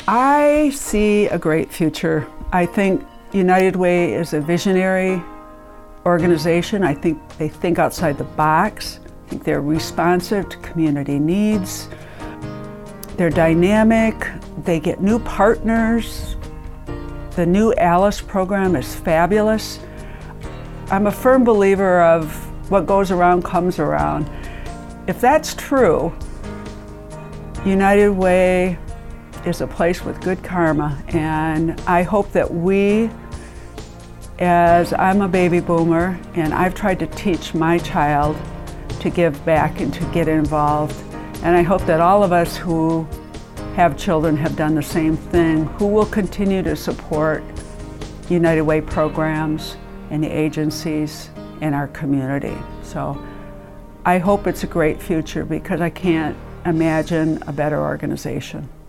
I see a great future. I think United Way is a visionary organization. I think they think outside the box. I think they're responsive to community needs. They're dynamic. They get new partners. The new ALICE program is fabulous. I'm a firm believer of what goes around comes around. If that's true, United Way is a place with good karma, and I hope that we, as I'm a baby boomer and I've tried to teach my child to give back and to get involved, and I hope that all of us who have children have done the same thing, who will continue to support United Way programs and the agencies in our community. So I hope it's a great future because I can't imagine a better organization.